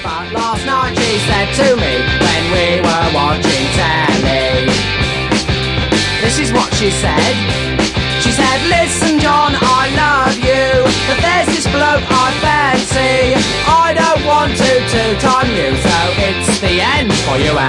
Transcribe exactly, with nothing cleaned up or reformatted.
But last night she said to me when we were watching telly, this is what she said. She said, listen John, I love you, but there's this bloke I fancy. I don't want to toot on you, so it's the end for you